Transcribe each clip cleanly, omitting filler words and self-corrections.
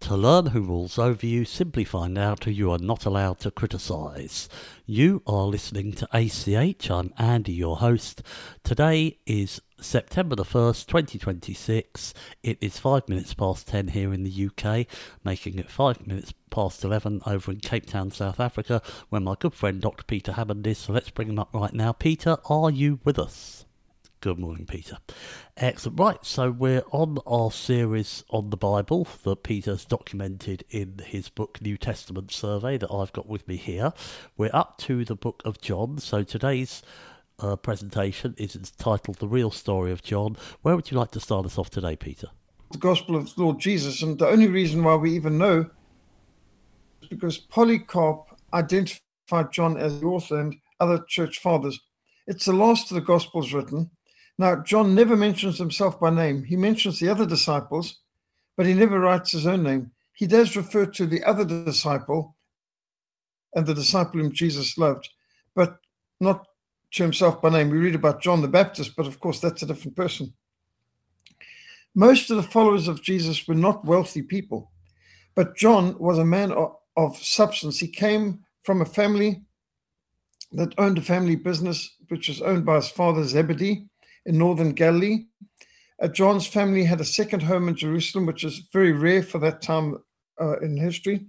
To learn who rules over you, simply find out who you are not allowed to criticise. You are listening to ACH. I'm Andy, your host. Today is September the 1st, 2026. It is 5 minutes past 10 here in the UK, making it 5 minutes past 11 over in Cape Town, South Africa, where my good friend Dr. Peter Hammond is. So let's bring him up right now. Peter, are you with us? Good morning, Peter. Excellent. Right, so we're on our series on the Bible that Peter's documented in his book New Testament Survey that I've got with me here. We're up to the book of John, so today's presentation is entitled The Real Story of John. Where would you like to start us off today, Peter? The Gospel of Lord Jesus, and the only reason why we even know is because Polycarp identified John as the author and other church fathers. It's the last of the Gospels written. Now, John never mentions himself by name. He mentions the other disciples, but he never writes his own name. He does refer to the other disciple and the disciple whom Jesus loved, but not to himself by name. We read about John the Baptist, but of course that's a different person. Most of the followers of Jesus were not wealthy people, but John was a man of substance. He came from a family that owned a family business, which was owned by his father Zebedee in northern Galilee. John's family had a second home in Jerusalem, which is very rare for that time in history,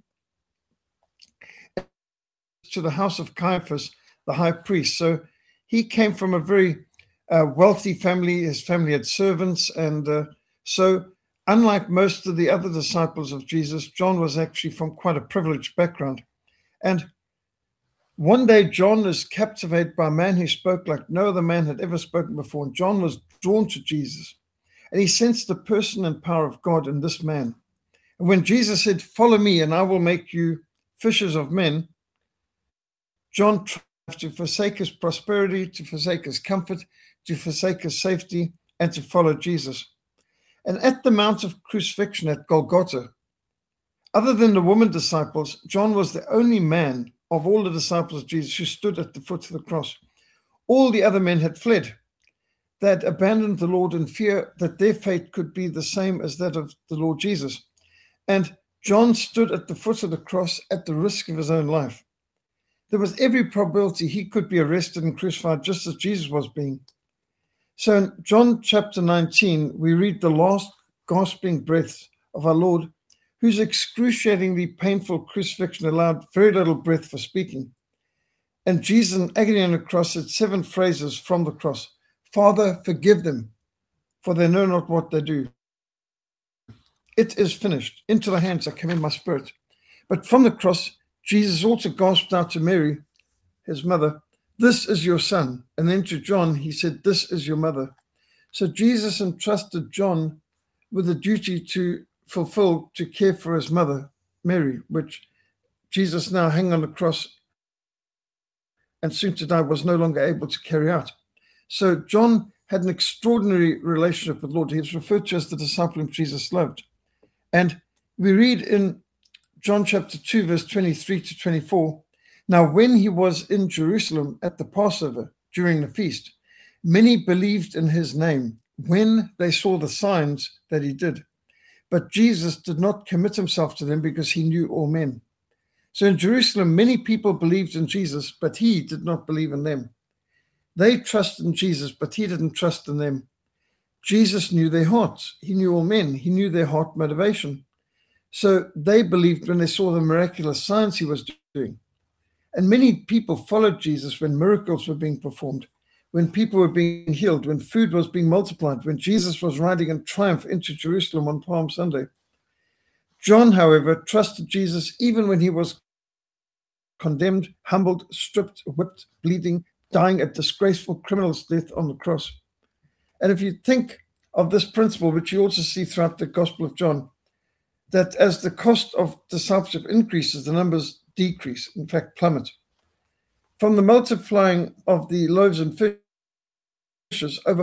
to the house of Caiaphas, the high priest. So he came from a very wealthy family. His family had servants. And so unlike most of the other disciples of Jesus, John was actually from quite a privileged background. And one day, John is captivated by a man who spoke like no other man had ever spoken before. And John was drawn to Jesus. And he sensed the person and power of God in this man. And when Jesus said, "Follow me, and I will make you fishers of men," John tried to forsake his prosperity, to forsake his comfort, to forsake his safety, and to follow Jesus. And at the Mount of Crucifixion at Golgotha, other than the woman disciples, John was the only man of all the disciples of Jesus who stood at the foot of the cross. All the other men had fled. They had abandoned the Lord in fear that their fate could be the same as that of the Lord Jesus. And John stood at the foot of the cross at the risk of his own life. There was every probability he could be arrested and crucified just as Jesus was being. So in John chapter 19, we read the last gasping breaths of our Lord, whose excruciatingly painful crucifixion allowed very little breath for speaking. And Jesus in agony on the cross said 7 phrases from the cross. "Father, forgive them, for they know not what they do. It is finished. Into the hands I commend my spirit." But from the cross, Jesus also gasped out to Mary, his mother, "This is your son." And then to John, he said, "This is your mother." So Jesus entrusted John with the duty to fulfill, to care for his mother, Mary, which Jesus, now hanging on the cross and soon to die, was no longer able to carry out. So John had an extraordinary relationship with the Lord. He was referred to as the disciple whom Jesus loved. And we read in John chapter 2, verse 23 to 24, "Now when he was in Jerusalem at the Passover during the feast, many believed in his name when they saw the signs that he did. But Jesus did not commit himself to them because he knew all men." So in Jerusalem, many people believed in Jesus, but he did not believe in them. They trusted in Jesus, but he didn't trust in them. Jesus knew their hearts. He knew all men. He knew their heart motivation. So they believed when they saw the miraculous signs he was doing. And many people followed Jesus when miracles were being performed, when people were being healed, when food was being multiplied, when Jesus was riding in triumph into Jerusalem on Palm Sunday. John, however, trusted Jesus even when he was condemned, humbled, stripped, whipped, bleeding, dying a disgraceful criminal's death on the cross. And if you think of this principle, which you also see throughout the Gospel of John, that as the cost of discipleship increases, the numbers decrease, in fact, plummet. From the multiplying of the loaves and fishes, over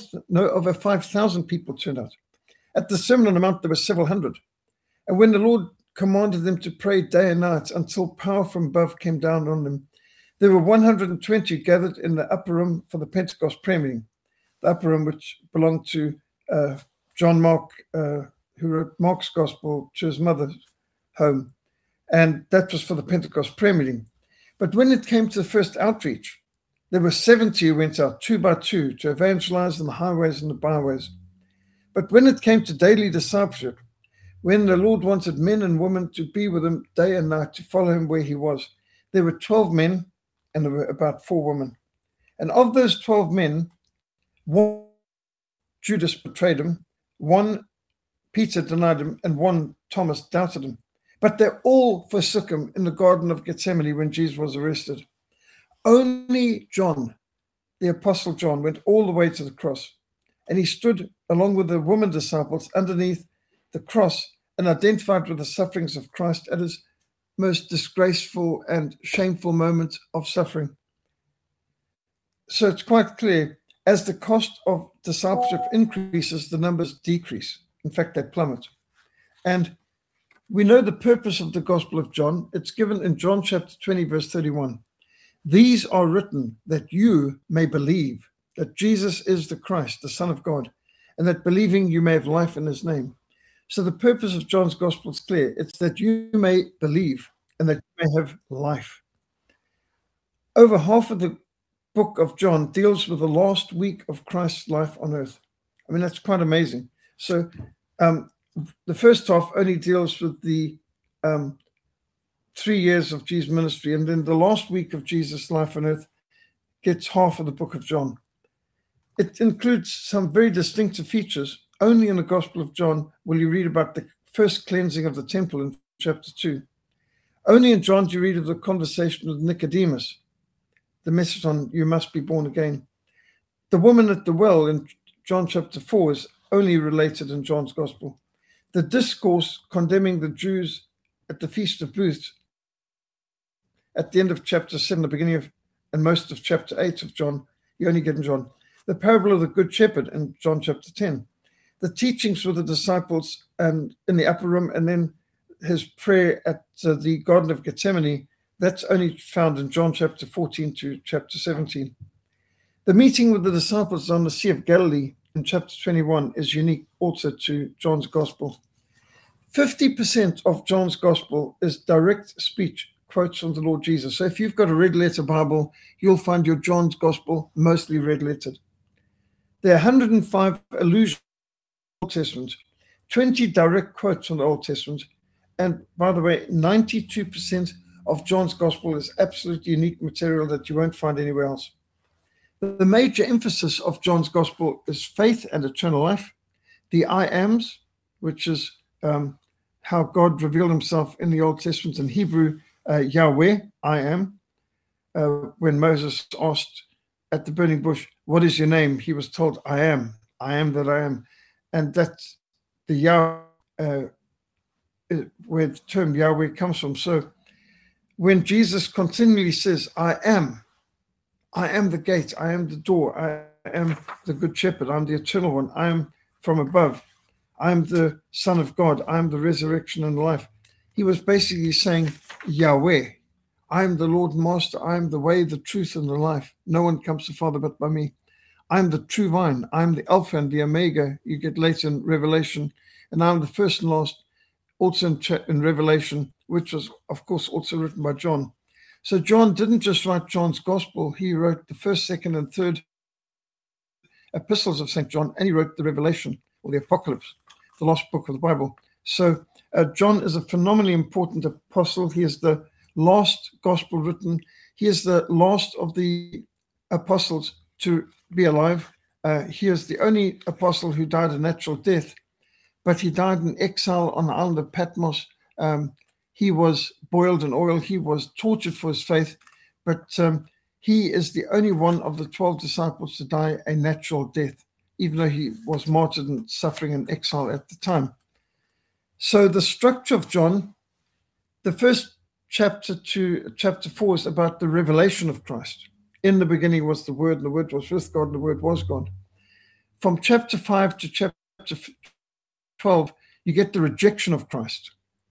5,000 people turned out. At the Sermon on the Mount, there were several hundred. And when the Lord commanded them to pray day and night until power from above came down on them, there were 120 gathered in the upper room for the Pentecost prayer meeting, the upper room which belonged to John Mark who wrote Mark's Gospel to his mother's home. And that was for the Pentecost prayer meeting. But when it came to the first outreach, there were 70 who went out 2 by 2 to evangelize in the highways and the byways. But when it came to daily discipleship, when the Lord wanted men and women to be with him day and night, to follow him where he was, there were 12 men and there were about 4 women. And of those 12 men, 1 Judas betrayed him, 1 Peter denied him, and 1 Thomas doubted him. But they all forsook him in the Garden of Gethsemane when Jesus was arrested. Only John, the Apostle John, went all the way to the cross. And he stood along with the woman disciples underneath the cross and identified with the sufferings of Christ at his most disgraceful and shameful moment of suffering. So it's quite clear, as the cost of discipleship increases, the numbers decrease. In fact, they plummet. And we know the purpose of the Gospel of John. It's given in John chapter 20, verse 31. These are written that you may believe that Jesus is the Christ, the Son of God, and that believing you may have life in his name. So the purpose of John's Gospel is clear. It's that you may believe and that you may have life. Over half of the book of John deals with the last week of Christ's life on earth. I mean, that's quite amazing. So the first half only deals with the 3 years of Jesus' ministry, and then the last week of Jesus' life on earth gets half of the book of John. It includes some very distinctive features. Only in the Gospel of John will you read about the first cleansing of the temple in chapter 2. Only in John do you read of the conversation with Nicodemus, the message on you must be born again. The woman at the well in John chapter 4 is only related in John's Gospel. The discourse condemning the Jews at the Feast of Booths at the end of chapter 7, the beginning of and most of chapter 8 of John, you only get in John. The parable of the Good Shepherd in John chapter 10. The teachings with the disciples and in the upper room, and then his prayer at the Garden of Gethsemane, that's only found in John chapter 14 to chapter 17. The meeting with the disciples on the Sea of Galilee in chapter 21 is unique also to John's Gospel. 50% of John's Gospel is direct speech, quotes from the Lord Jesus. So if you've got a red letter Bible, you'll find your John's Gospel mostly red lettered. There are 105 allusions to the Old Testament, 20 direct quotes from the Old Testament, and by the way, 92% of John's Gospel is absolutely unique material that you won't find anywhere else. The major emphasis of John's Gospel is faith and eternal life, the I ams, which is how God revealed himself in the Old Testament in Hebrew, Yahweh, I am. When Moses asked at the burning bush, what is your name? He was told, I am that I am. And that's the Yahweh, where the term Yahweh comes from. So when Jesus continually says, I am the gate, I am the door, I am the good shepherd, I'm the eternal one, I am from above, I am the Son of God, I am the resurrection and life. He was basically saying, Yahweh, I am the Lord and Master, I am the way, the truth, and the life. No one comes to the Father but by me. I am the true vine, I am the Alpha and the Omega, you get later in Revelation, and I am the first and last, also in Revelation, which was, of course, also written by John. So John didn't just write John's Gospel, he wrote the first, second, and third epistles of St. John, and he wrote the Revelation, or the Apocalypse, the last book of the Bible. So John is a phenomenally important apostle. He is the last gospel written. He is the last of the apostles to be alive. He is the only apostle who died a natural death, but he died in exile on the island of Patmos. He was boiled in oil. He was tortured for his faith, but he is the only one of the 12 disciples to die a natural death, even though he was martyred and suffering in exile at the time. So the structure of John, the first chapter to chapter 4 is about the revelation of Christ. In the beginning was the Word, and the Word was with God, and the Word was God. From chapter 5 to chapter 12, you get the rejection of Christ,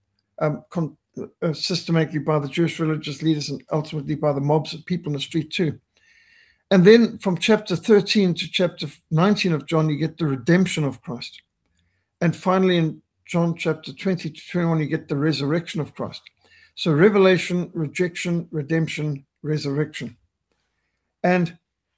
systematically by the Jewish religious leaders and ultimately by the mobs of people in the street too. And then from chapter 13 to chapter 19 of John, you get the redemption of Christ. And finally in John chapter 20 to 21, you get the resurrection of Christ. So revelation, rejection, redemption, resurrection. And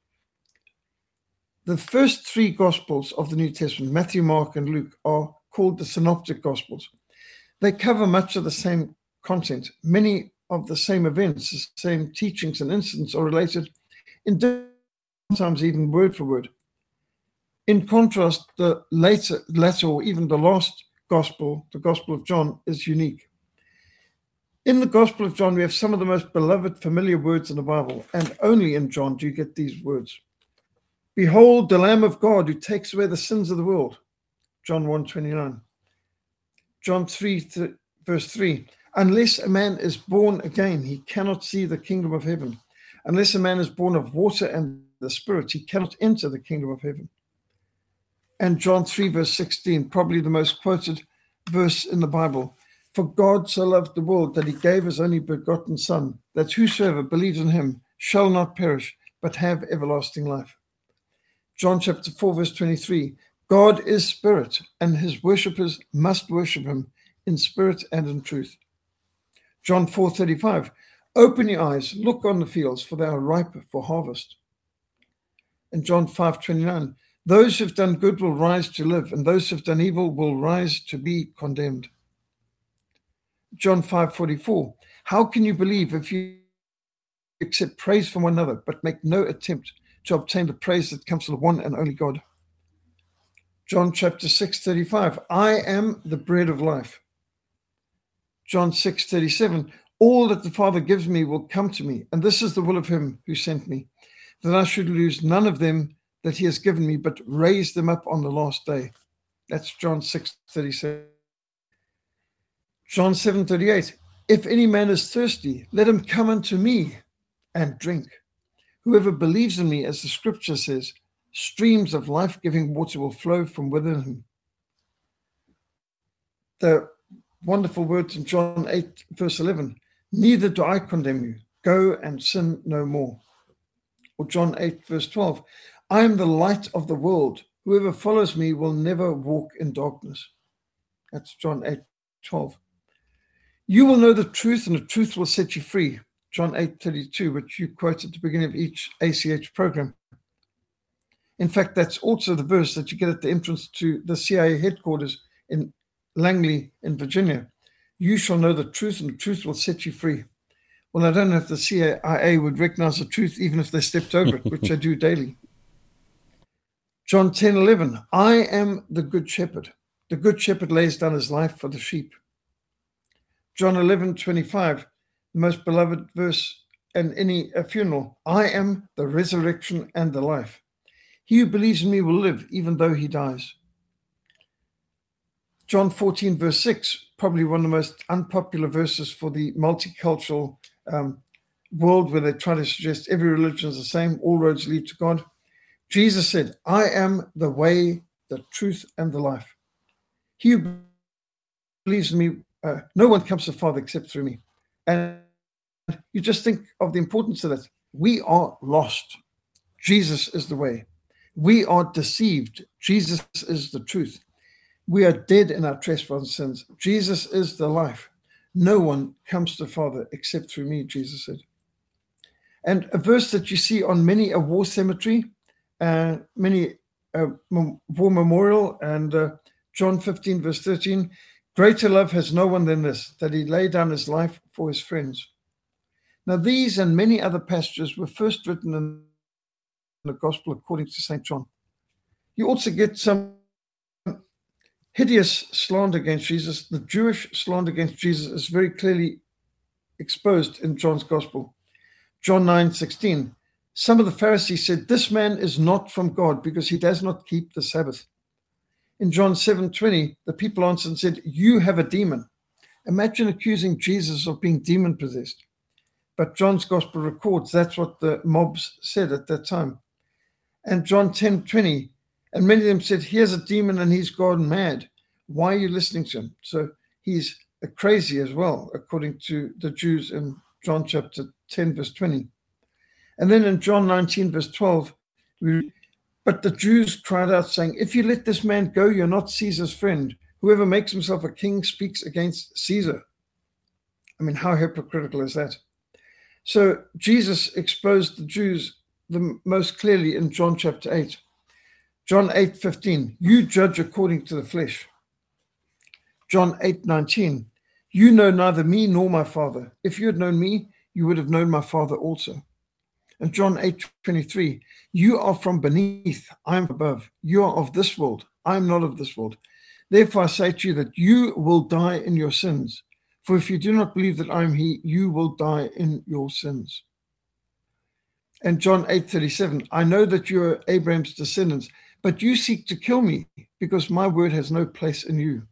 the first three Gospels of the New Testament, Matthew, Mark, and Luke, are called the Synoptic Gospels. They cover much of the same content. Many of the same events, the same teachings and incidents are related in different, sometimes even word for word. In contrast, the latter or even the last Gospel, the Gospel of John, is unique. In the Gospel of John, we have some of the most beloved, familiar words in the Bible, and only in John do you get these words. Behold, the Lamb of God who takes away the sins of the world. John 1:29. John 3, verse 3. Unless a man is born again, he cannot see the kingdom of heaven. Unless a man is born of water and the Spirit, he cannot enter the kingdom of heaven. And John 3, verse 16, probably the most quoted verse in the Bible. For God so loved the world that he gave his only begotten Son, that whosoever believes in him shall not perish, but have everlasting life. John chapter 4, verse 23, God is spirit, and his worshippers must worship him in spirit and in truth. John 4:35, open your eyes, look on the fields, for they are ripe for harvest. And John 5:29, those who have done good will rise to live, and those who have done evil will rise to be condemned. John 5:44, how can you believe if you accept praise from one another, but make no attempt to obtain the praise that comes from the one and only God? John chapter 6:35, I am the bread of life. John 6:37, all that the Father gives me will come to me, and this is the will of him who sent me, that I should lose none of them that he has given me, but raise them up on the last day. That's John 6:37. John 7:38, if any man is thirsty, let him come unto me and drink. Whoever believes in me, as the scripture says, streams of life-giving water will flow from within him. The wonderful words in John 8, verse 11, neither do I condemn you. Go and sin no more. Or John 8, verse 12, I am the light of the world. Whoever follows me will never walk in darkness. That's John 8:12. You will know the truth, and the truth will set you free. John 8:32, which you quote at the beginning of each ACH program. In fact, that's also the verse that you get at the entrance to the CIA headquarters in Langley in Virginia. You shall know the truth, and the truth will set you free. Well, I don't know if the CIA would recognize the truth even if they stepped over it, which I do daily. John 10:11, I am the good shepherd. The good shepherd lays down his life for the sheep. John 11:25, the most beloved verse in any funeral, I am the resurrection and the life. He who believes in me will live even though he dies. John 14, verse 6, probably one of the most unpopular verses for the multicultural world, where they try to suggest every religion is the same, all roads lead to God. Jesus said, I am the way, the truth, and the life. He who believes in me, no one comes to the Father except through me. And you just think of the importance of that. We are lost. Jesus is the way. We are deceived. Jesus is the truth. We are dead in our trespasses and sins. Jesus is the life. No one comes to the Father except through me, Jesus said. And a verse that you see on many a war cemetery, many war memorial, and John 15, verse 13, greater love has no one than this, that he lay down his life for his friends. Now, these and many other passages were first written in the Gospel according to St. John. You also get some hideous slander against Jesus. The Jewish slander against Jesus is very clearly exposed in John's Gospel. John 9:16. Some of the Pharisees said, this man is not from God because he does not keep the Sabbath. In John 7:20, the people answered and said, you have a demon. Imagine accusing Jesus of being demon-possessed. But John's Gospel records that's what the mobs said at that time. And John 10:20, and many of them said, he has a demon and he's gone mad. Why are you listening to him? So he's crazy as well, according to the Jews in John chapter 10, verse 20. And then in John 19, verse 12, but the Jews cried out, saying, if you let this man go, you're not Caesar's friend. Whoever makes himself a king speaks against Caesar. I mean, how hypocritical is that? So Jesus exposed the Jews the most clearly in John chapter 8. John 8:15, you judge according to the flesh. John 8:19, you know neither me nor my Father. If you had known me, you would have known my Father also. And John 8:23, you are from beneath, I am above. You are of this world, I am not of this world. Therefore I say to you that you will die in your sins. For if you do not believe that I am he, you will die in your sins. And John 8:37, I know that you are Abraham's descendants, but you seek to kill me because my word has no place in you.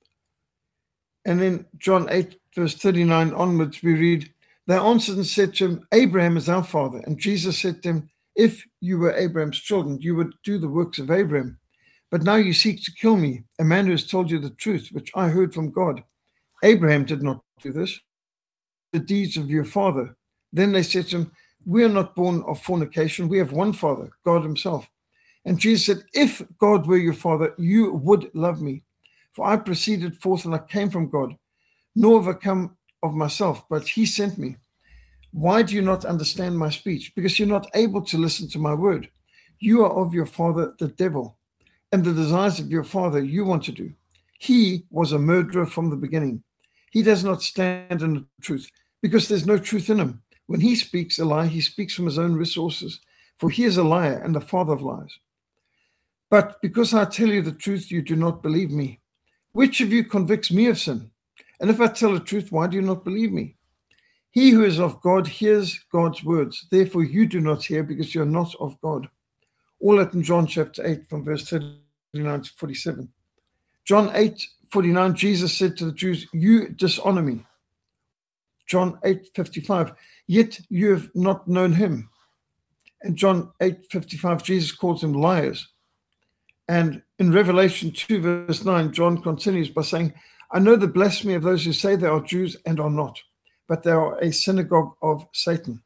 And then John 8, verse 39 onwards, we read, they answered and said to him, Abraham is our father. And Jesus said to them, if you were Abraham's children, you would do the works of Abraham. But now you seek to kill me, a man who has told you the truth, which I heard from God. Abraham did not do this, the deeds of your father. Then they said to him, we are not born of fornication. We have one father, God himself. And Jesus said, if God were your father, you would love me. For I proceeded forth and I came from God, nor have I come of myself, but he sent me. Why do you not understand my speech? Because you're not able to listen to my word. You are of your father, the devil, and the desires of your father you want to do. He was a murderer from the beginning. He does not stand in the truth, because there's no truth in him. When he speaks a lie, he speaks from his own resources, for he is a liar and the father of lies. But because I tell you the truth, you do not believe me. Which of you convicts me of sin? And if I tell the truth, why do you not believe me? He who is of God hears God's words. Therefore you do not hear, because you are not of God. All that in John chapter 8 from verse 39 to 47. John 8:49, Jesus said to the Jews, you dishonor me. John 8:55, yet you have not known him. And John 8:55, Jesus calls them liars. And in Revelation 2 verse 9, John continues by saying, I know the blasphemy of those who say they are Jews and are not, but they are a synagogue of Satan.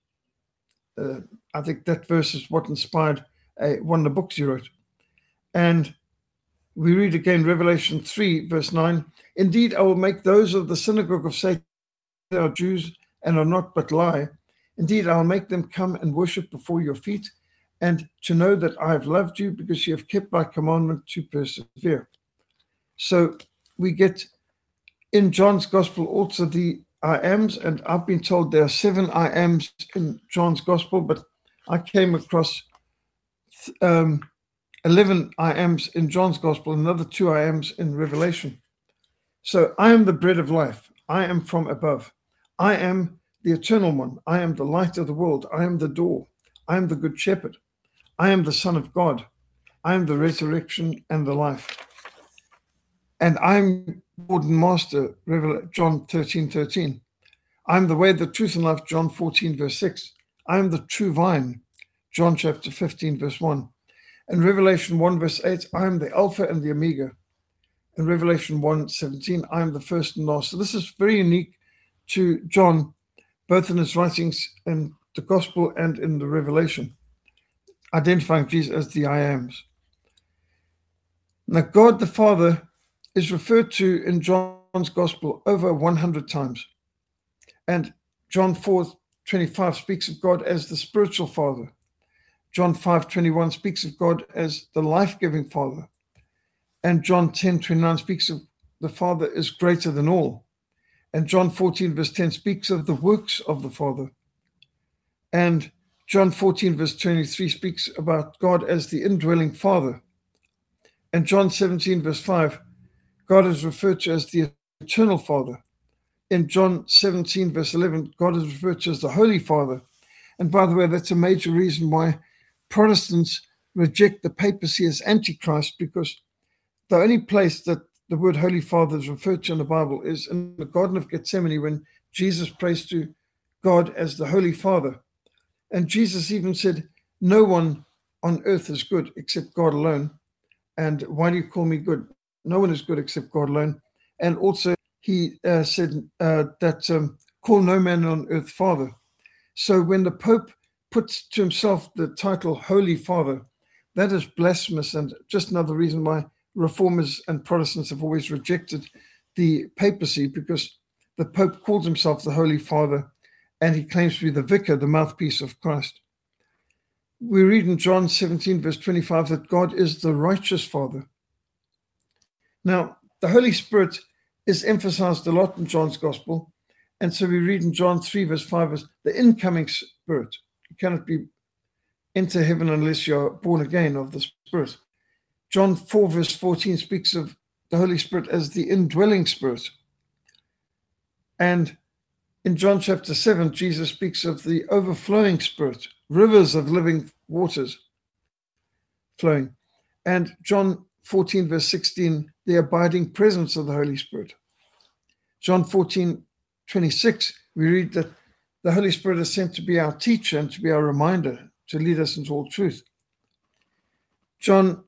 I think that verse is what inspired one of the books he wrote. And we read again Revelation 3 verse 9, indeed I will make those of the synagogue of Satan they are Jews and are not but lie. Indeed I will make them come and worship before your feet, and to know that I have loved you because you have kept my commandment to persevere. So we get in John's gospel also the I ams, and I've been told there are 7 I ams in John's gospel, but I came across 11 I ams in John's gospel, another 2 I ams in Revelation. So I am the bread of life. I am from above. I am the eternal one. I am the light of the world. I am the door. I am the good shepherd. I am the Son of God. I am the resurrection and the life. And I'm Lord and Master, John 13:13. I am the way, the truth, and life, John 14, verse 6. I am the true vine, John chapter 15, verse 1. And Revelation 1, verse 8, I am the Alpha and the Omega. In Revelation 1:17, I am the first and last. So this is very unique to John, both in his writings in the Gospel and in the Revelation, identifying Jesus as the I ams. Now, God the Father is referred to in John's Gospel over 100 times. And John 4:25 speaks of God as the spiritual Father. John 5:21 speaks of God as the life-giving Father. And John 10:29 speaks of the Father is greater than all. And John 14 verse 10 speaks of the works of the Father. And John 14 verse 23 speaks about God as the indwelling Father. And John 17 verse 5, God is referred to as the eternal Father. In John 17 verse 11, God is referred to as the Holy Father. And by the way, that's a major reason why Protestants reject the papacy as Antichrist, because the only place that the word Holy Father is referred to in the Bible is in the Garden of Gethsemane, when Jesus prays to God as the Holy Father. And Jesus even said, no one on earth is good except God alone. And why do you call me good? No one is good except God alone. And also he said that call no man on earth Father. So when the Pope puts to himself the title Holy Father, that is blasphemous, and just another reason why Reformers and Protestants have always rejected the papacy because the Pope calls himself the Holy Father and he claims to be the vicar, the mouthpiece of Christ. We read in John 17, verse 25, that God is the righteous Father. Now, the Holy Spirit is emphasized a lot in John's Gospel, and so we read in John 3, verse 5, as the incoming Spirit. You cannot enter heaven unless you are born again of the Spirit. John 4, verse 14 speaks of the Holy Spirit as the indwelling Spirit. And in John chapter 7, Jesus speaks of the overflowing Spirit, rivers of living waters flowing. And John 14, verse 16, the abiding presence of the Holy Spirit. John 14, 26, we read that the Holy Spirit is sent to be our teacher and to be our reminder, to lead us into all truth. John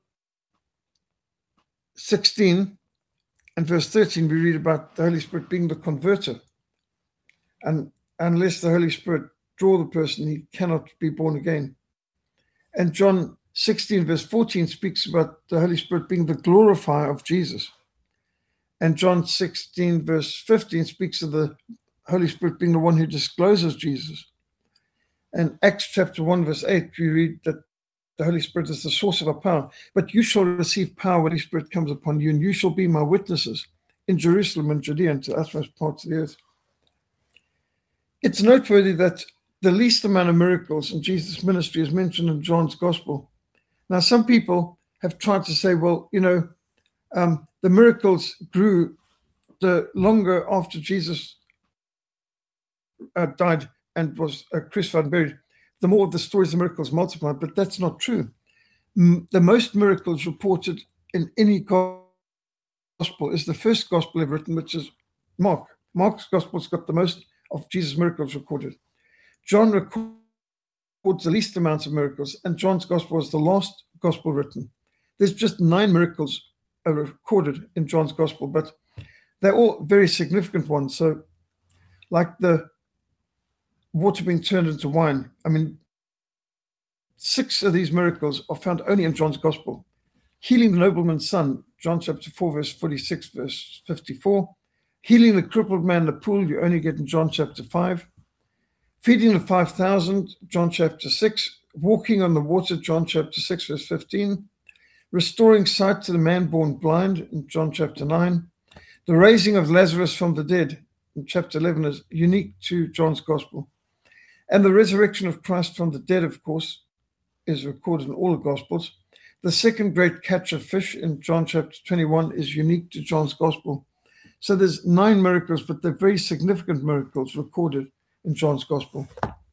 16 and verse 13, we read about the Holy Spirit being the converter. And unless the Holy Spirit draw the person, he cannot be born again. And John 16, verse 14 speaks about the Holy Spirit being the glorifier of Jesus. And John 16, verse 15 speaks of the Holy Spirit being the one who discloses Jesus. And Acts chapter 1, verse 8, we read that the Holy Spirit is the source of our power. But you shall receive power when the Holy Spirit comes upon you, and you shall be my witnesses in Jerusalem and Judea and to the utmost parts of the earth. It's noteworthy that the least amount of miracles in Jesus' ministry is mentioned in John's Gospel. Now, some people have tried to say, well, the miracles grew the longer after Jesus died and was crucified and buried, the more the stories of miracles multiplied, but that's not true. The most miracles reported in any gospel is the first gospel ever written, which is Mark. Mark's gospel's got the most of Jesus' miracles recorded. John records the least amounts of miracles, and John's gospel is the last gospel written. There's just 9 miracles recorded in John's gospel, but they're all very significant ones. So, like the water being turned into wine, 6 of these miracles are found only in John's gospel. Healing the nobleman's son, John chapter 4, verse 46, verse 54. Healing the crippled man in the pool, you only get in John chapter 5. Feeding the 5,000, John chapter 6. Walking on the water, John chapter 6, verse 15. Restoring sight to the man born blind, in John chapter 9. The raising of Lazarus from the dead, in chapter 11, is unique to John's gospel. And the resurrection of Christ from the dead, of course, is recorded in all the gospels. The second great catch of fish in John chapter 21 is unique to John's gospel. So there's 9 miracles, but they're very significant miracles recorded in John's gospel.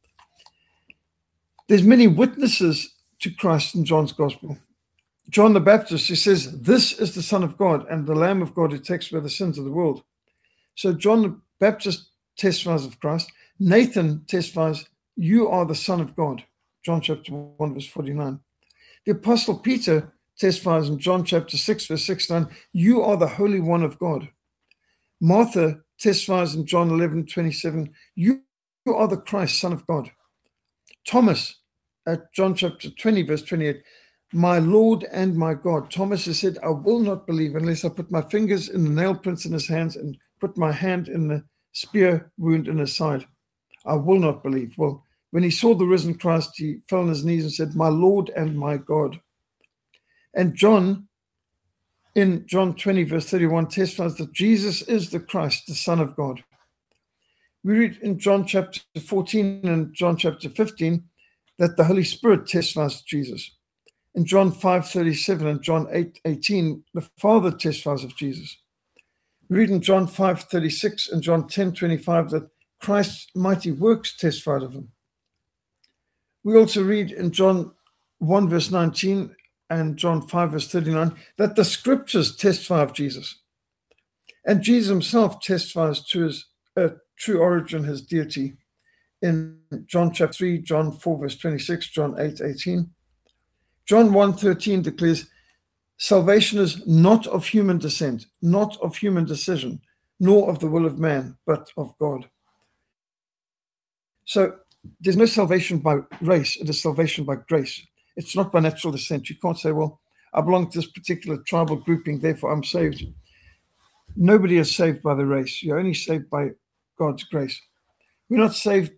There's many witnesses to Christ in John's gospel. John the Baptist, he says, "This is the Son of God and the Lamb of God who takes away the sins of the world." So John the Baptist testifies of Christ. Nathan testifies, "You are the Son of God." John chapter 1, verse 49. The Apostle Peter testifies in John chapter 6, verse 69, "You are the Holy One of God." Martha testifies in John 11, 27, "You are the Christ, Son of God." Thomas, at John chapter 20, verse 28, "My Lord and my God." Thomas has said, "I will not believe unless I put my fingers in the nail prints in his hands and put my hand in the spear wound in his side. I will not believe." Well, when he saw the risen Christ, he fell on his knees and said, "My Lord and my God." And John, in John 20, verse 31, testifies that Jesus is the Christ, the Son of God. We read in John chapter 14 and John chapter 15 that the Holy Spirit testifies to Jesus. In John 5:37 and John 8:18, the Father testifies of Jesus. We read in John 5:36 and John 10:25 that Christ's mighty works testified of him. We also read in John 1, verse 19 and John 5, verse 39 that the scriptures testify of Jesus. And Jesus himself testifies to his true origin, his deity, in John chapter 3, John 4, verse 26, John 8:18. John 1:13 declares, "Salvation is not of human descent, not of human decision, nor of the will of man, but of God." So there's no salvation by race, it is salvation by grace. It's not by natural descent. You can't say, well, I belong to this particular tribal grouping, therefore I'm saved. Nobody is saved by the race. You're only saved by God's grace. We're not saved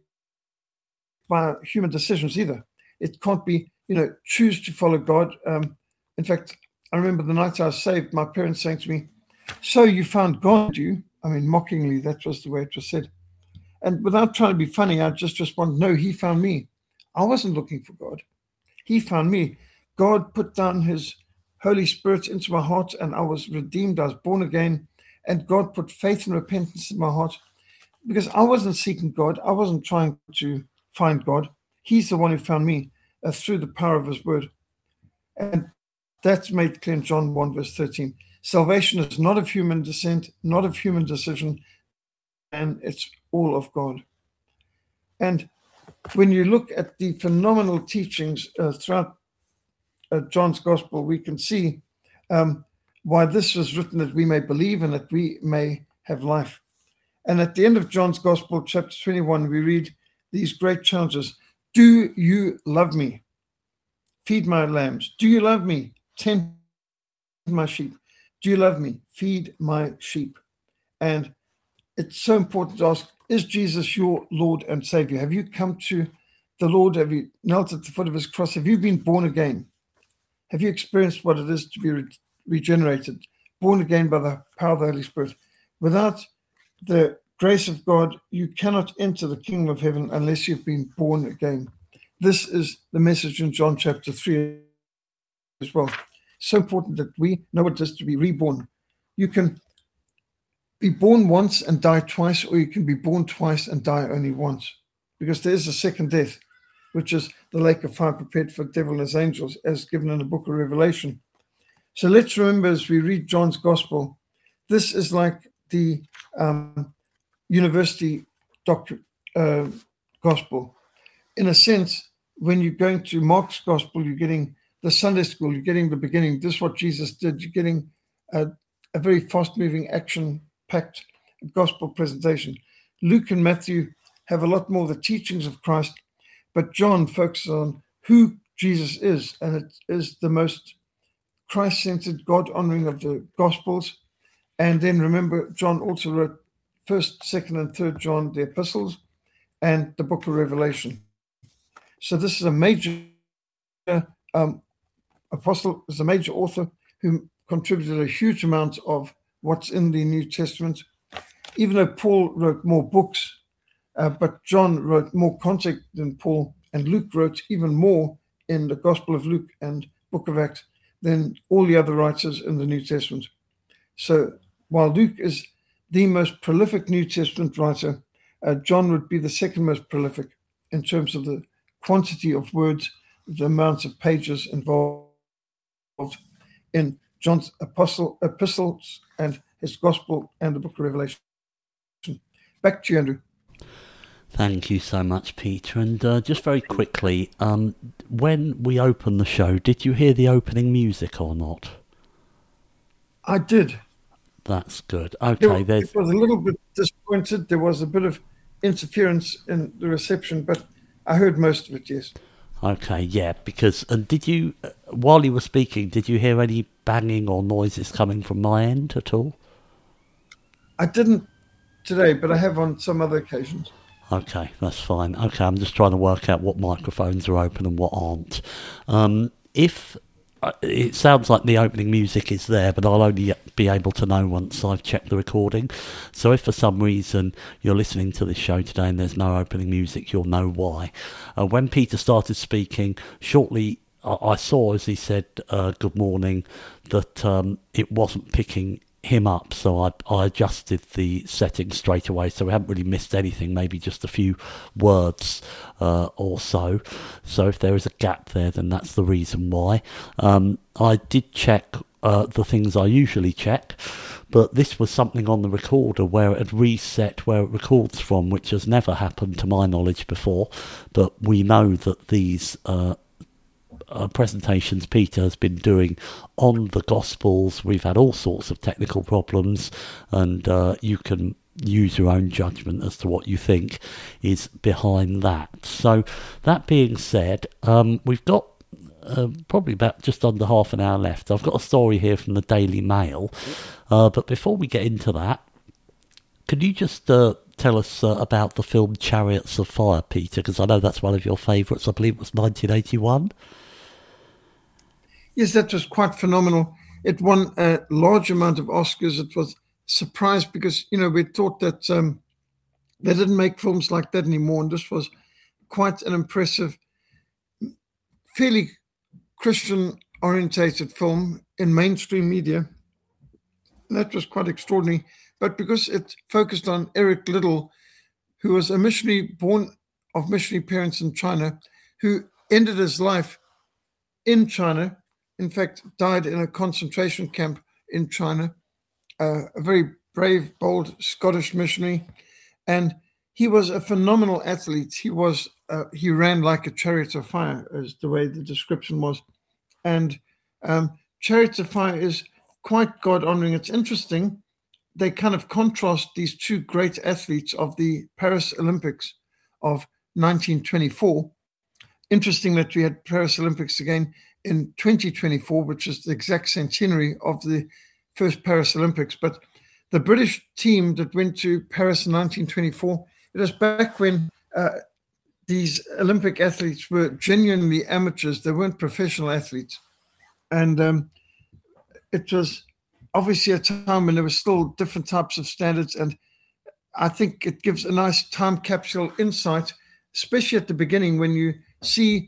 by human decisions either. It can't be, choose to follow God. In fact, I remember the night I was saved, my parents saying to me, "So you found God, you?" I mean, mockingly, that was the way it was said. And without trying to be funny, I just responded, "No, he found me. I wasn't looking for God. He found me. God put down his Holy Spirit into my heart, and I was redeemed. I was born again, and God put faith and repentance in my heart because I wasn't seeking God. I wasn't trying to find God. He's the one who found me through the power of his word." And that's made clear in John 1, verse 13. Salvation is not of human descent, not of human decision, and it's all of God. And when you look at the phenomenal teachings throughout John's gospel, we can see why this was written, that we may believe and that we may have life. And at the end of John's gospel, chapter 21, we read these great challenges. Do you love me? Feed my lambs. Do you love me? Tend my sheep. Do you love me? Feed my sheep. And it's so important to ask, is Jesus your Lord and Savior? Have you come to the Lord? Have you knelt at the foot of his cross? Have you been born again? Have you experienced what it is to be regenerated, born again by the power of the Holy Spirit? Without the grace of God, you cannot enter the kingdom of heaven unless you've been born again. This is the message in John chapter 3 as well. So important that we know what it is to be reborn. You can be born once and die twice, or you can be born twice and die only once, because there is a second death, which is the lake of fire prepared for the devil and his angels, as given in the book of Revelation. So let's remember, as we read John's gospel, this is like the university gospel. In a sense, when you're going to Mark's gospel, you're getting the Sunday school, you're getting the beginning. This is what Jesus did. You're getting a very fast-moving, action-packed gospel presentation. Luke and Matthew have a lot more of the teachings of Christ, but John focuses on who Jesus is, and it is the most Christ-centered, God-honoring of the Gospels. And then remember, John also wrote 1st, 2nd, and 3rd John, the epistles, and the book of Revelation. So this is a major apostle, is a major author who contributed a huge amount of what's in the New Testament. Even though Paul wrote more books, but John wrote more content than Paul, and Luke wrote even more in the Gospel of Luke and Book of Acts than all the other writers in the New Testament. So while Luke is the most prolific New Testament writer, John would be the second most prolific in terms of the quantity of words, the amounts of pages involved in John's epistles and his gospel and the book of Revelation. Back to you, Andrew. Thank you so much, Peter. And just very quickly, when we opened the show, did you hear the opening music or not? I did. That's good. Okay, it was a little bit disappointed. There was a bit of interference in the reception, but I heard most of it, yes. Okay, yeah, because, and did you, while you were speaking, did you hear any banging or noises coming from my end at all? I didn't today, but I have on some other occasions. Okay, that's fine. Okay, I'm just trying to work out what microphones are open and what aren't. If it sounds like the opening music is there, but I'll only be able to know once I've checked the recording. So if for some reason you're listening to this show today and there's no opening music, you'll know why. When Peter started speaking, shortly I saw, as he said, good morning, that it wasn't picking him up, so I adjusted the settings straight away, so we haven't really missed anything, maybe just a few words or so. So if there is a gap there, then that's the reason why. I did check the things I usually check, but this was something on the recorder where it had reset where it records from, which has never happened to my knowledge before, but we know that these presentations Peter has been doing on the Gospels, we've had all sorts of technical problems, and you can use your own judgment as to what you think is behind that. So that being said, we've got probably about just under half an hour left. I've got a story here from the Daily Mail, but before we get into that, could you just tell us about the film Chariots of Fire, Peter? Because I know that's one of your favourites. I believe it was 1981. Yes, that was quite phenomenal. It won a large amount of Oscars. It was surprised because, we thought that they didn't make films like that anymore. And this was quite an impressive, fairly Christian-orientated film in mainstream media. That was quite extraordinary. But because it focused on Eric Liddell, who was a missionary born of missionary parents in China, who ended his life in China, in fact, died in a concentration camp in China, a very brave, bold Scottish missionary. And he was a phenomenal athlete. He ran like a chariot of fire, is the way the description was. And Chariots of Fire is quite God-honoring. It's interesting. They kind of contrast these two great athletes of the Paris Olympics of 1924. Interesting that we had Paris Olympics again in 2024, which is the exact centenary of the first Paris Olympics. But the British team that went to Paris in 1924, it was back when these Olympic athletes were genuinely amateurs. They weren't professional athletes. And it was obviously a time when there were still different types of standards. And I think it gives a nice time capsule insight, especially at the beginning when you see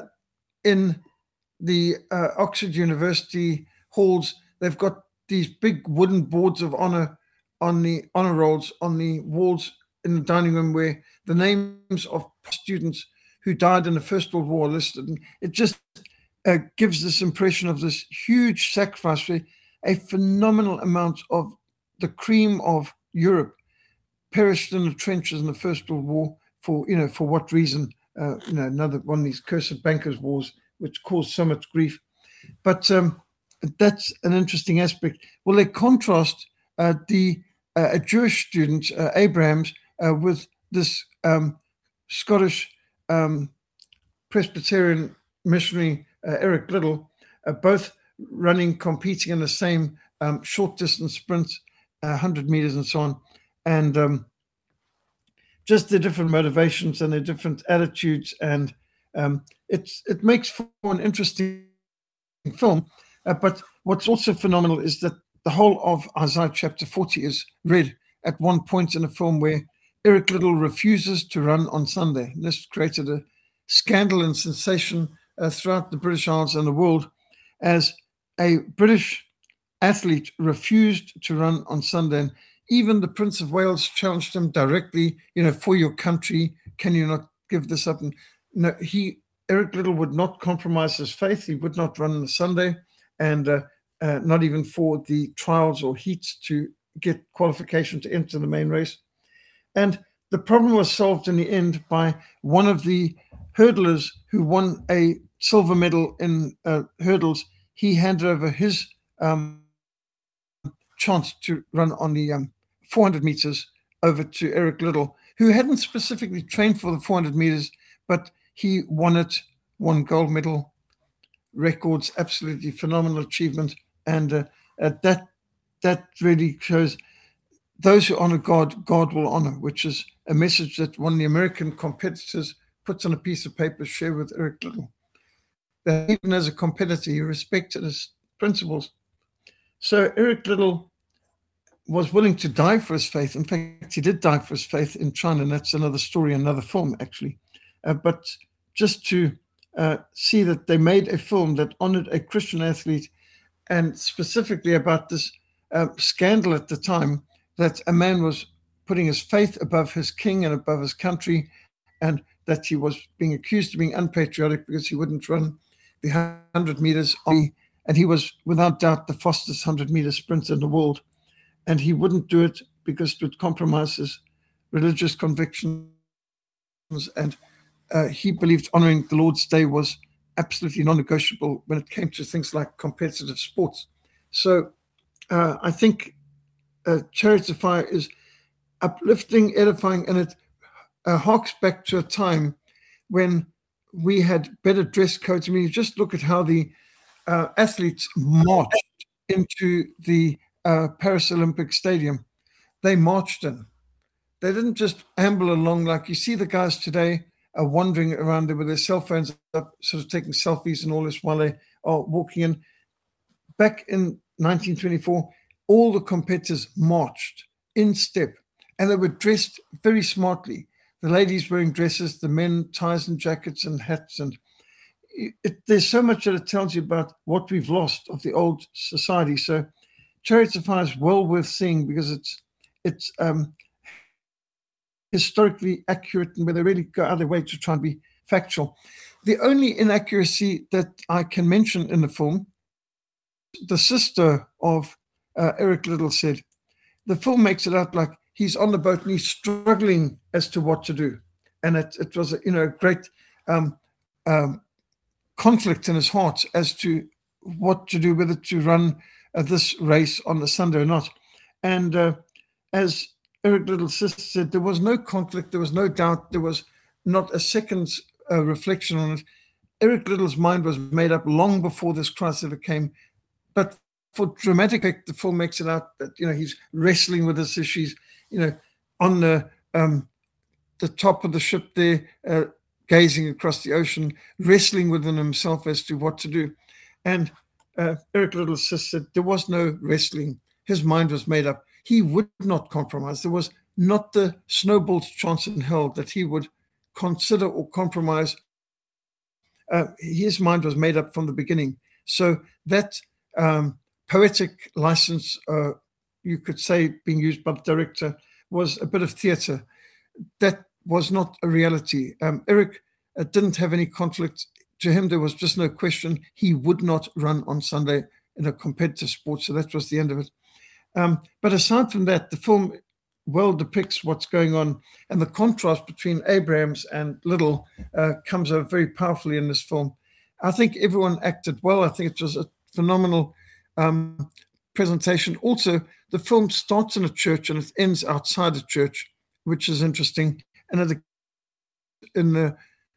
in the Oxford University halls, they've got these big wooden boards of honor on the honor rolls on the walls in the dining room where the names of students who died in the First World War are listed. And it just gives this impression of this huge sacrifice where a phenomenal amount of the cream of Europe perished in the trenches in the First World War for what reason? Another one of these cursed bankers' wars, which caused so much grief. But that's an interesting aspect. Well, they contrast a Jewish student, Abrahams, with this Scottish Presbyterian missionary, Eric Liddell, both competing in the same short distance sprint, 100 meters and so on. And just the different motivations and the different attitudes. And it makes for an interesting film. But what's also phenomenal is that the whole of Isaiah chapter 40 is read at one point in the film where Eric Liddell refuses to run on Sunday. And this created a scandal and sensation throughout the British Isles and the world, as a British athlete refused to run on Sunday. And even the Prince of Wales challenged him directly, for your country, can you not give this up? And no, Eric Liddell would not compromise his faith. He would not run on Sunday, and not even for the trials or heats to get qualification to enter the main race. And the problem was solved in the end by one of the hurdlers who won a silver medal in hurdles. He handed over his chance to run on the 400 meters over to Eric Liddell, who hadn't specifically trained for the 400 meters, but he won gold medal, records, absolutely phenomenal achievement. And that really shows those who honor God, God will honor, which is a message that one of the American competitors puts on a piece of paper, share with Eric Liddell. That even as a competitor, he respected his principles. So Eric Liddell was willing to die for his faith. In fact, he did die for his faith in China, and that's another story, another film, actually. But just to see that they made a film that honored a Christian athlete, and specifically about this scandal at the time, that a man was putting his faith above his king and above his country, and that he was being accused of being unpatriotic because he wouldn't run the 100 meters and he was without doubt the fastest 100-meter sprinter in the world. And he wouldn't do it because it would compromise his religious convictions. And he believed honoring the Lord's Day was absolutely non-negotiable when it came to things like competitive sports. So I think Chariots of Fire is uplifting, edifying, and it harks back to a time when we had better dress codes. I mean, you just look at how the athletes marched into the Paris Olympic Stadium. They marched in. They didn't just amble along like you see the guys today are wandering around there with their cell phones up, sort of taking selfies and all this while they are walking in. Back in 1924, all the competitors marched in step, and they were dressed very smartly. The ladies wearing dresses, the men ties and jackets and hats. And there's so much that it tells you about what we've lost of the old society. So Chariots of Fire is well worth seeing because it's historically accurate and where they really go out of their way to try and be factual. The only inaccuracy that I can mention in the film, the sister of Eric Liddell said, the film makes it out like he's on the boat and he's struggling as to what to do. And it was a great conflict in his heart as to what to do, whether to run this race on the Sunday or not. And as Eric Liddell's sister said, there was no conflict, there was no doubt, there was not a second's reflection on it. Eric Liddell's mind was made up long before this crisis ever came. But for dramatic effect, the film makes it out that he's wrestling with this issue. He's on the top of the ship there, gazing across the ocean, wrestling within himself as to what to do. And Eric Liddell's sister said there was no wrestling. His mind was made up. He would not compromise. There was not the snowball's chance in hell that he would consider or compromise. His mind was made up from the beginning. So that poetic license, you could say, being used by the director, was a bit of theatre. That was not a reality. Eric didn't have any conflict. To him, there was just no question. He would not run on Sunday in a competitive sport, so that was the end of it. But aside from that, the film well depicts what's going on, and the contrast between Abrahams and Liddell comes out very powerfully in this film. I think everyone acted well. I think it was a phenomenal presentation. Also, the film starts in a church and it ends outside a church, which is interesting. And in the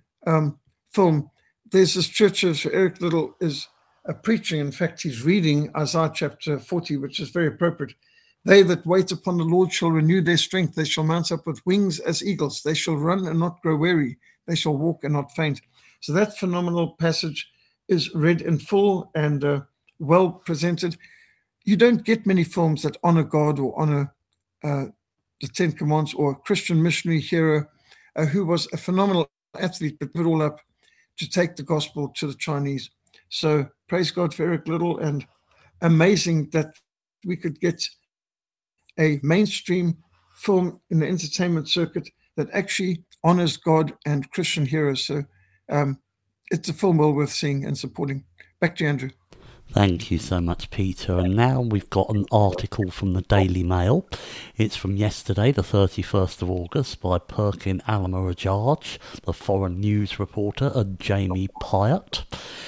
film, there's this church where Eric Liddell is preaching. In fact, he's reading Isaiah chapter 40, which is very appropriate. They that wait upon the Lord shall renew their strength. They shall mount up with wings as eagles. They shall run and not grow weary. They shall walk and not faint. So that phenomenal passage is read in full and well presented. You don't get many films that honor God or honor the Ten Commandments or a Christian missionary hero who was a phenomenal athlete, but put it all up to take the gospel to the Chinese. So praise God for Eric Liddell, and amazing that we could get a mainstream film in the entertainment circuit that actually honors God and Christian heroes. So it's a film well worth seeing and supporting. Back to you, Andrew. Thank you so much, Peter. And now we've got an article from the Daily Mail. It's from yesterday, the 31st of August, by Perkin Alamarajaj, the foreign news reporter, and Jamie Pyatt.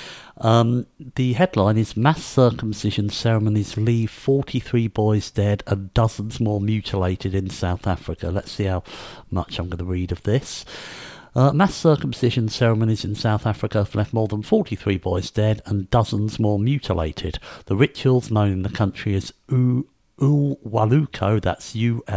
The headline is Mass Circumcision Ceremonies Leave 43 Boys Dead and Dozens More Mutilated in South Africa. Let's see how much I'm going to read of this. Mass circumcision ceremonies in South Africa have left more than 43 boys dead and dozens more mutilated. The rituals, known in the country as Ulwaluko, that's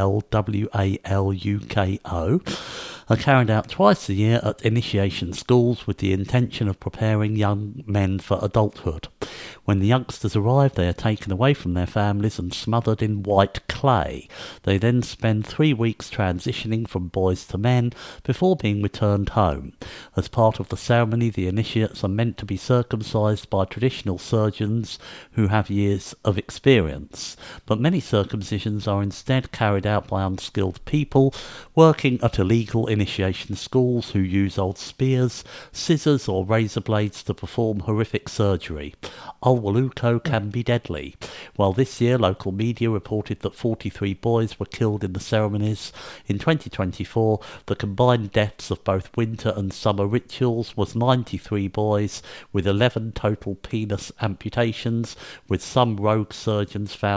Ulwaluko, are carried out twice a year at initiation schools with the intention of preparing young men for adulthood. When the youngsters arrive, they are taken away from their families and smothered in white clay. They then spend 3 weeks transitioning from boys to men before being returned home. As part of the ceremony, the initiates are meant to be circumcised by traditional surgeons who have years of experience. But many circumcisions are instead carried out by unskilled people working at illegal initiation schools who use old spears, scissors or razor blades to perform horrific surgery. Ulwaluko can be deadly. While this year local media reported that 43 boys were killed in the ceremonies, in 2024 the combined deaths of both winter and summer rituals was 93 boys, with 11 total penis amputations, with some rogue surgeons found to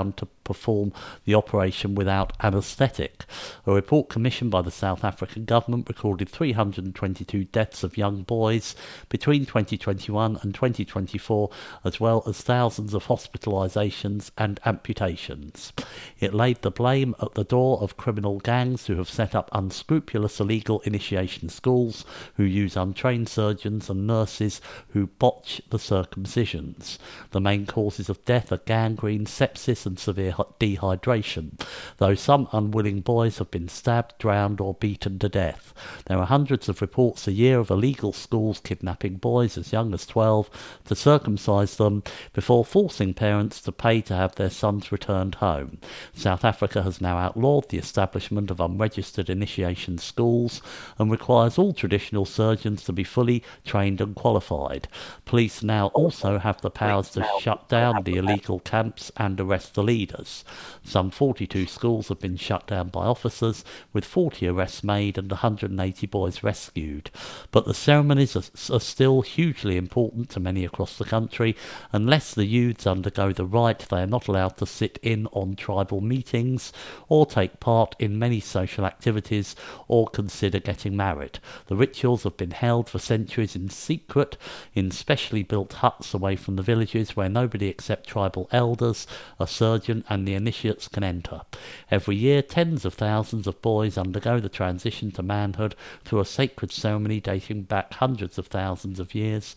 perform the operation without anaesthetic. A report commissioned by the South African government recorded 322 deaths of young boys between 2021 and 2024, as well as thousands of hospitalisations and amputations. It laid the blame at the door of criminal gangs who have set up unscrupulous illegal initiation schools, who use untrained surgeons and nurses who botch the circumcisions. The main causes of death are gangrene, sepsis and severe dehydration, though some unwilling boys have been stabbed, drowned or beaten to death. There are hundreds of reports a year of illegal schools kidnapping boys as young as 12 to circumcise them before forcing parents to pay to have their sons returned home. South Africa has now outlawed the establishment of unregistered initiation schools and requires all traditional surgeons to be fully trained and qualified. Police now also have the powers to shut down the illegal camps and arrest the leaders. Some 42 schools have been shut down by officers, with 40 arrests made and 180 boys rescued. But the ceremonies are still hugely important to many across the country. Unless the youths undergo the rite, they are not allowed to sit in on tribal meetings or take part in many social activities or consider getting married. The rituals have been held for centuries in secret, in specially built huts away from the villages where nobody except tribal elders, a surgeon and the initiates can enter. Every year, tens of thousands of boys undergo the transition to manhood through a sacred ceremony dating back hundreds of years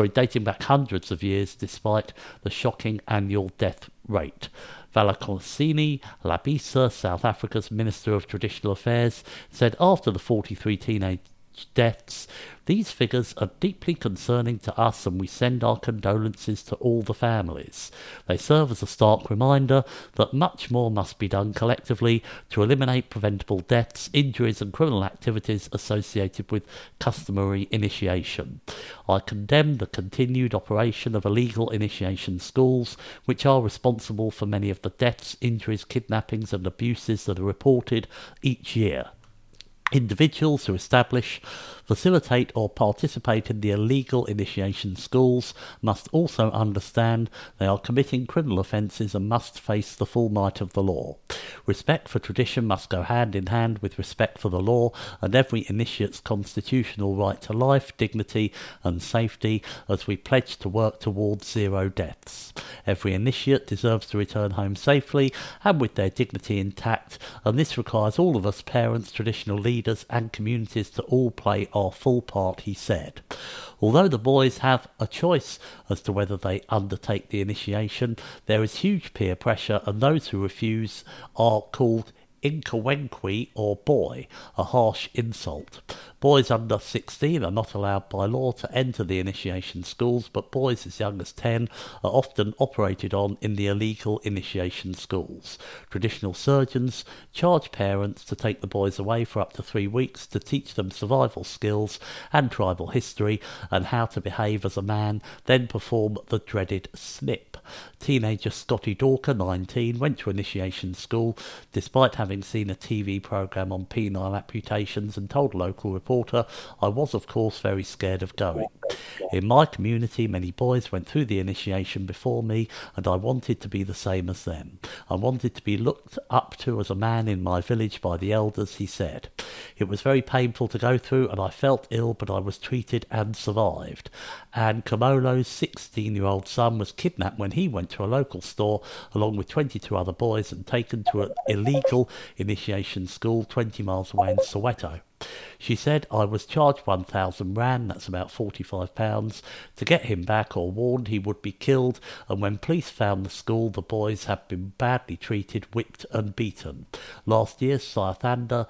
despite the shocking annual death rate. Valakosini Labisa, South Africa's Minister of Traditional Affairs, said after the 43 teenage deaths, "These figures are deeply concerning to us and we send our condolences to all the families. They serve as a stark reminder that much more must be done collectively to eliminate preventable deaths, injuries and criminal activities associated with customary initiation. I condemn the continued operation of illegal initiation schools, which are responsible for many of the deaths, injuries, kidnappings and abuses that are reported each year. Individuals who establish, facilitate or participate in the illegal initiation schools must also understand they are committing criminal offences and must face the full might of the law. Respect for tradition must go hand in hand with respect for the law and every initiate's constitutional right to life, dignity and safety, as we pledge to work towards zero deaths. Every initiate deserves to return home safely and with their dignity intact, and this requires all of us parents, traditional leaders and communities to all play our full part," he said. Although the boys have a choice as to whether they undertake the initiation, there is huge peer pressure and those who refuse are called Inkawenkwe or boy, a harsh insult. Boys under 16 are not allowed by law to enter the initiation schools, but boys as young as 10 are often operated on in the illegal initiation schools. Traditional surgeons charge parents to take the boys away for up to 3 weeks to teach them survival skills and tribal history and how to behave as a man, then perform the dreaded snip. Teenager Scotty Dawker, 19, went to initiation school despite having seen a TV programme on penile amputations and told a local reporter, "I was of course very scared of going. In my community many boys went through the initiation before me and I wanted to be the same as them. I wanted to be looked up to as a man in my village by the elders," he said. "It was very painful to go through and I felt ill, but I was treated and survived." And Kamolo's 16-year-old son was kidnapped when he went to a local store along with 22 other boys and taken to an illegal initiation school 20 miles away in Soweto. She said, "I was charged 1,000 rand, that's about £45, to get him back or warned he would be killed, and when police found the school, the boys had been badly treated, whipped and beaten. Last year, Simathanda,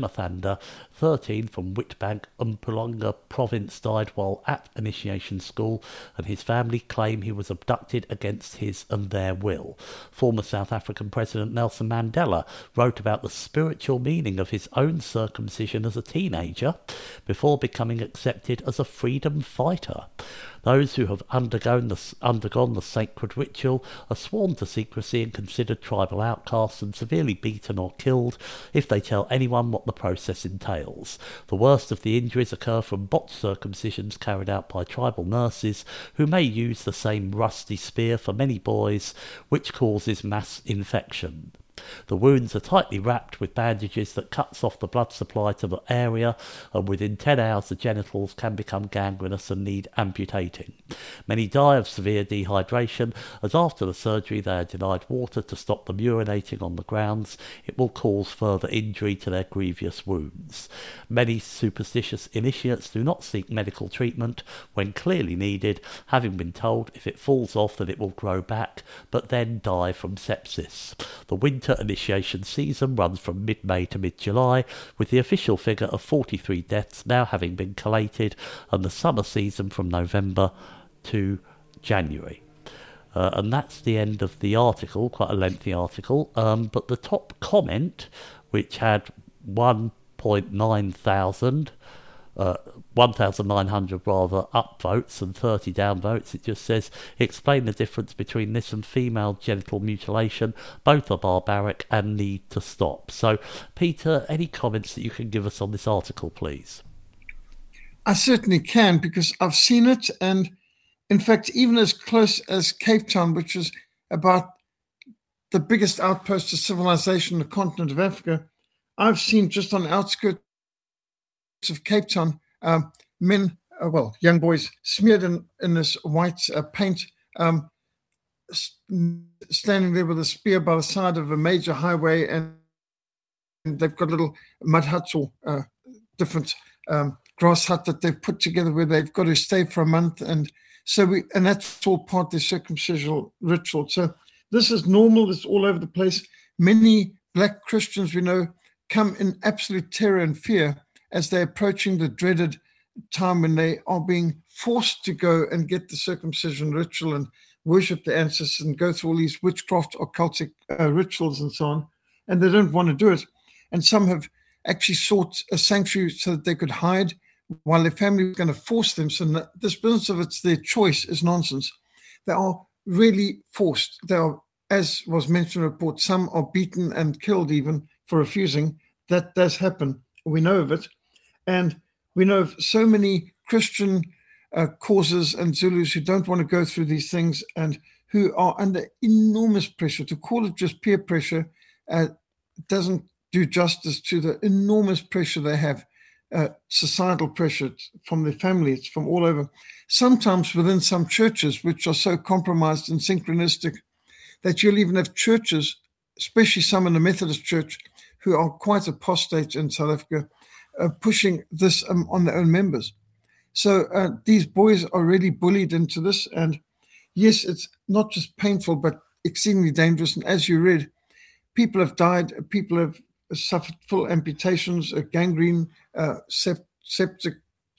13, from Witbank, Mpumalanga province, died while at initiation school, and his family claim he was abducted against his and their will." Former South African President Nelson Mandela wrote about the spiritual meaning of his own circumcision as as a teenager before becoming accepted as a freedom fighter. Those who have undergone the sacred ritual are sworn to secrecy and considered tribal outcasts and severely beaten or killed if they tell anyone what the process entails. The worst of the injuries occur from botched circumcisions carried out by tribal nurses who may use the same rusty spear for many boys, which causes mass infection. The wounds are tightly wrapped with bandages that cuts off the blood supply to the area, and within 10 hours the genitals can become gangrenous and need amputating. Many die of severe dehydration, as after the surgery they are denied water to stop them urinating on the grounds. It will cause further injury to their grievous wounds. Many superstitious initiates do not seek medical treatment when clearly needed, having been told if it falls off that it will grow back, but then die from sepsis. The winter initiation season runs from mid-May to mid-July, with the official figure of 43 deaths now having been collated, and the summer season from November to January. And that's the end of the article, quite a lengthy article, but the top comment, which had 1,900 upvotes and 30 downvotes. It just says, explain the difference between this and female genital mutilation. Both are barbaric and need to stop. So, Peter, any comments that you can give us on this article, please? I certainly can, because I've seen it, and in fact, even as close as Cape Town, which is about the biggest outpost of civilization on the continent of Africa, I've seen just on the outskirts of Cape Town, men, young boys, smeared in this white paint, standing there with a spear by the side of a major highway, and they've got little mud huts or different grass hut that they've put together where they've got to stay for a month, and that's all part of their circumcisional ritual. So this is normal. It's all over the place. Many black Christians we know come in absolute terror and fear as they're approaching the dreaded time when they are being forced to go and get the circumcision ritual and worship the ancestors and go through all these witchcraft, occultic rituals and so on, and they don't want to do it. And some have actually sought a sanctuary so that they could hide while their family was going to force them. So this business of it's their choice is nonsense. They are really forced. They are, as was mentioned in the report, some are beaten and killed even for refusing. That does happen. We know of it. And we know of so many Christian causes and Zulus who don't want to go through these things and who are under enormous pressure. To call it just peer pressure doesn't do justice to the enormous pressure they have, societal pressure from their families, from all over. Sometimes within some churches, which are so compromised and synchronistic that you'll even have churches, especially some in the Methodist Church, who are quite apostate in South Africa, pushing this on their own members. So these boys are really bullied into this. And yes, it's not just painful, but exceedingly dangerous. And as you read, people have died, people have suffered full amputations, gangrene, septic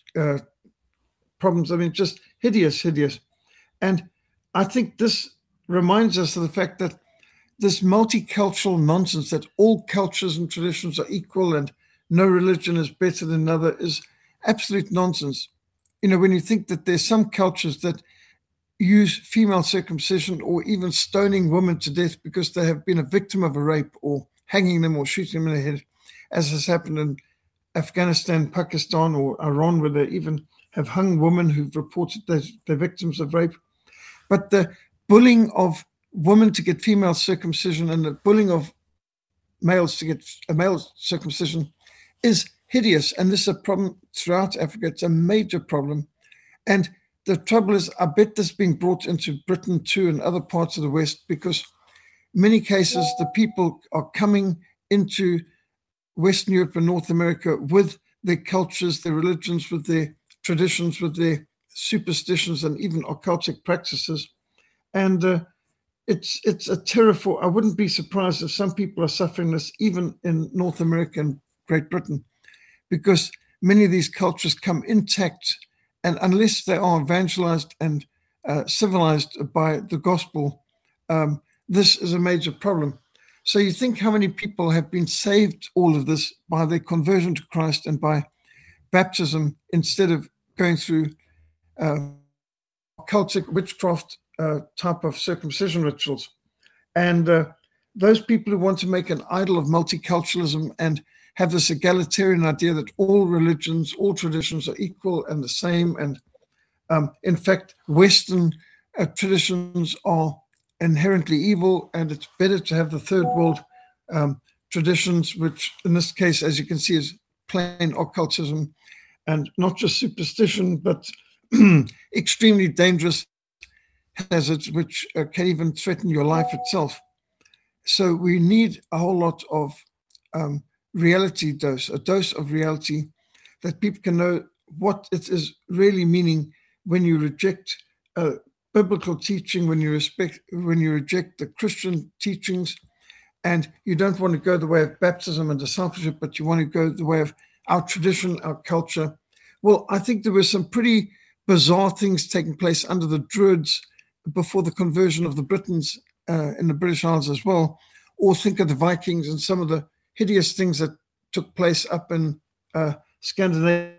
problems. I mean, just hideous. And I think this reminds us of the fact that this multicultural nonsense that all cultures and traditions are equal and no religion is better than another is absolute nonsense. You know, when you think that there's some cultures that use female circumcision or even stoning women to death because they have been a victim of a rape, or hanging them or shooting them in the head, as has happened in Afghanistan, Pakistan, or Iran, where they even have hung women who've reported they're victims of rape. But the bullying of women to get female circumcision and the bullying of males to get a male circumcision is hideous. And this is a problem throughout Africa. It's a major problem. And the trouble is, I bet this is being brought into Britain too and other parts of the West, because in many cases, the people are coming into Western Europe and North America with their cultures, their religions, with their traditions, with their superstitions and even occultic practices. And it's a terror for, I wouldn't be surprised if some people are suffering this even in North America and Great Britain, because many of these cultures come intact, and unless they are evangelized and civilized by the gospel, this is a major problem. So you think how many people have been saved all of this by their conversion to Christ and by baptism instead of going through occultic witchcraft type of circumcision rituals. And those people who want to make an idol of multiculturalism and have this egalitarian idea that all religions, all traditions are equal and the same. And in fact, Western traditions are inherently evil, and it's better to have the third world traditions, which in this case, as you can see, is plain occultism and not just superstition, but extremely dangerous hazards which can even threaten your life itself. So we need a whole lot of reality dose, a dose of reality that people can know what it is really meaning when you reject biblical teaching, when you reject the Christian teachings, and you don't want to go the way of baptism and discipleship, but you want to go the way of our tradition, our culture. Well, I think there were some pretty bizarre things taking place under the Druids before the conversion of the Britons in the British Isles as well, or think of the Vikings and some of the hideous things that took place up in Scandinavian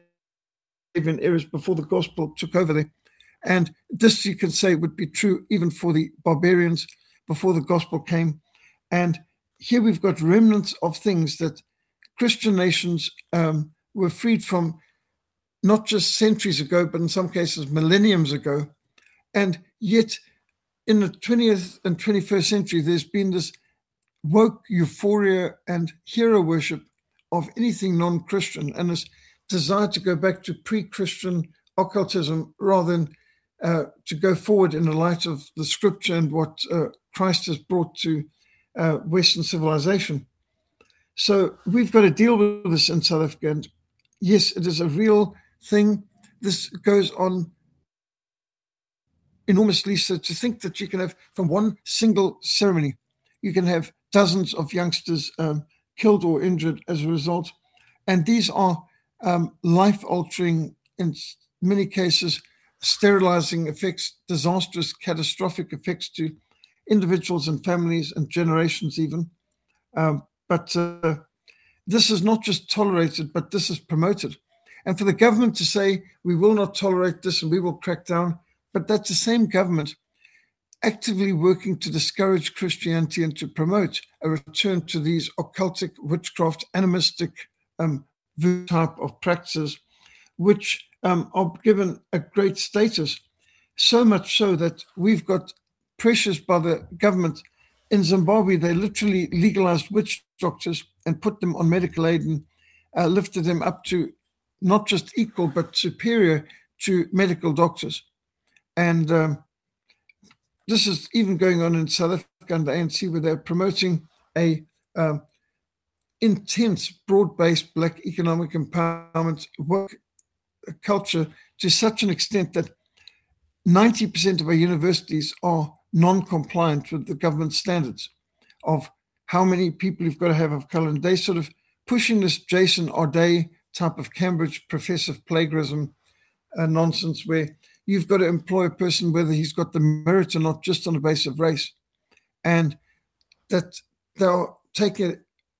areas before the gospel took over there. And this, you can say, would be true even for the barbarians before the gospel came. And here we've got remnants of things that Christian nations were freed from, not just centuries ago, but in some cases millenniums ago. And yet in the 20th and 21st century, there's been this woke euphoria and hero worship of anything non-Christian, and this desire to go back to pre-Christian occultism rather than to go forward in the light of the scripture and what Christ has brought to Western civilization. So we've got to deal with this in South Africa. And yes, it is a real thing. This goes on enormously. So to think that you can have, from one single ceremony, you can have dozens of youngsters killed or injured as a result. And these are life-altering, in many cases, sterilizing effects, disastrous, catastrophic effects to individuals and families and generations even. But this is not just tolerated, but this is promoted. And for the government to say, we will not tolerate this and we will crack down, but that's the same government actively working to discourage Christianity and to promote a return to these occultic, witchcraft, animistic type of practices, which are given a great status, so much so that we've got pressures by the government. In Zimbabwe, they literally legalized witch doctors and put them on medical aid and lifted them up to not just equal, but superior to medical doctors. And this is even going on in South Africa and the ANC, where they're promoting a intense, broad-based Black economic empowerment work culture to such an extent that 90% of our universities are non-compliant with the government standards of how many people you've got to have of color. And they sort of pushing this Jason O'Day type of Cambridge professive plagiarism nonsense, where you've got to employ a person whether he's got the merit or not, just on the basis of race. And that they'll taking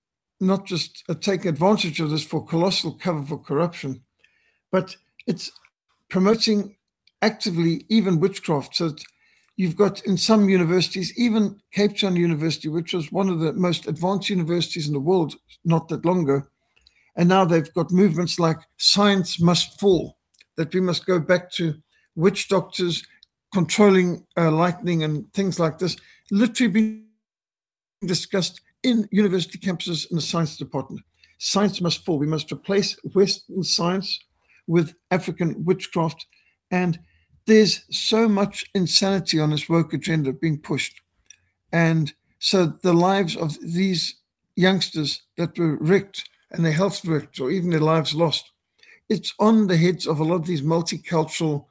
advantage of this for colossal cover for corruption. But it's promoting actively even witchcraft. So you've got in some universities, even Cape Town University, which was one of the most advanced universities in the world not that long ago, and now they've got movements like science must fall, that we must go back to witch doctors controlling lightning and things like this, literally being discussed in university campuses in the science department. Science must fall. We must replace Western science with African witchcraft. And there's so much insanity on this woke agenda being pushed. And so the lives of these youngsters that were wrecked and their health wrecked, or even their lives lost, it's on the heads of a lot of these multicultural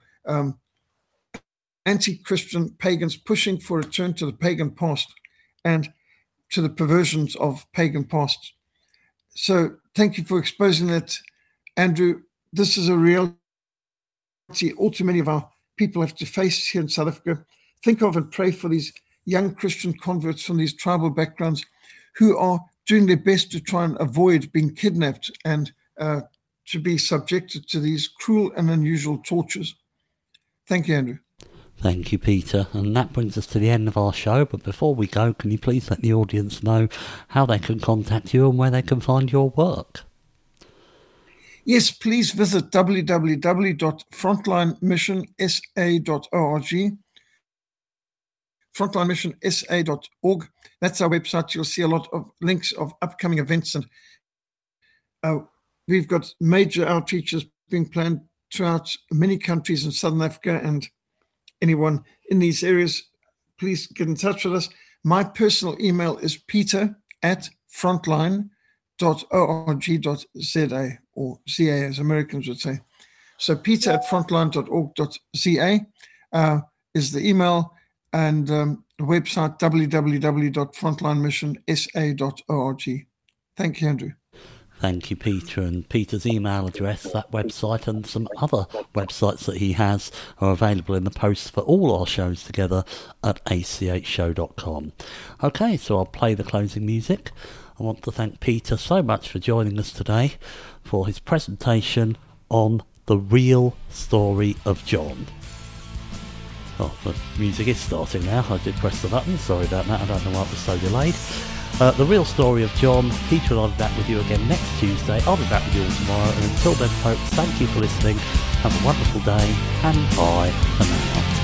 anti-Christian pagans pushing for a return to the pagan past and to the perversions of pagan past. So thank you for exposing that, Andrew. This is a reality all too many of our people have to face here in South Africa. Think of and pray for these young Christian converts from these tribal backgrounds who are doing their best to try and avoid being kidnapped and to be subjected to these cruel and unusual tortures. Thank you, Andrew. Thank you, Peter. And that brings us to the end of our show. But before we go, can you please let the audience know how they can contact you and where they can find your work? Yes, please visit www.frontlinemissionsa.org. frontlinemissionsa.org. That's our website. You'll see a lot of links of upcoming events, and we've got major outreaches being planned throughout many countries in Southern Africa, and anyone in these areas, please get in touch with us. My personal email is peter@frontline.org.za, or ZA as Americans would say. So peter@frontline.org.za is the email, and the website www.frontlinemissionsa.org. Thank you, Andrew. Thank you, Peter. And Peter's email address, that website, and some other websites that he has are available in the posts for all our shows together at achshow.com. Okay, so I'll play the closing music. I want to thank Peter so much for joining us today for his presentation on the real story of John. Oh, the music is starting now. I did press the button. Sorry about that. I don't know why it was so delayed. The real story of John. Peter and I'll be back with you again next Tuesday. I'll be back with you all tomorrow. And until then, folks, thank you for listening. Have a wonderful day, and bye for now.